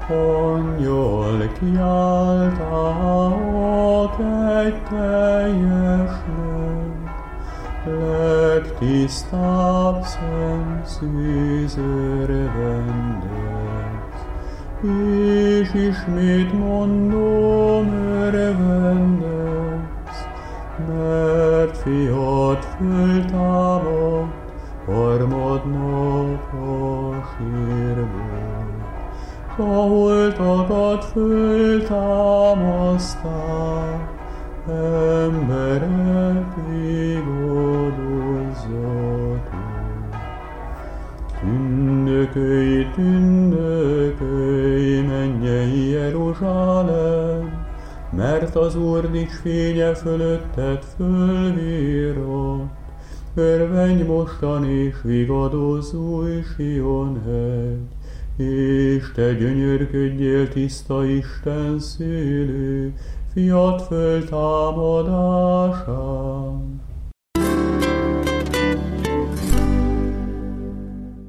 Angyal kiáltálok egy teljesnek, legtisztább szemszűz örvendez. És ismét mondom, örvendez, mert fiat föltámadt harmadnap a sírból. S a holtakat föltámaszták, emberek igadozzatok. Tündökölj, tündökölj, mennyei Jeruzsálem, mert az Úr nincs fénye fölötted fölvirrat. Örvendj mostan és vigadozz, új Sion hegy, és te gyönyörködjél, tiszta Isten szülő, fiat föltámadásán.